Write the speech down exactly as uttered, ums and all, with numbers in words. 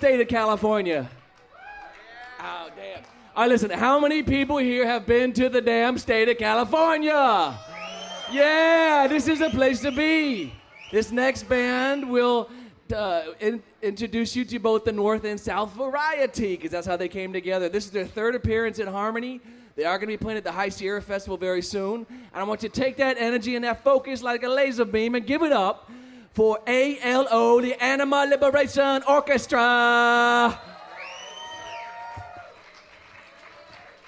state of California? Oh, damn. All right, listen, how many people here have been to the damn state of California? Yeah, this is a place to be. This next band will uh, in, introduce you to both the North and South variety, because that's how they came together. This is their third appearance in Harmony. They are going to be playing at the High Sierra Festival very soon. And I want you to take that energy and that focus like a laser beam and give it up for A L O, the Animal Liberation Orchestra.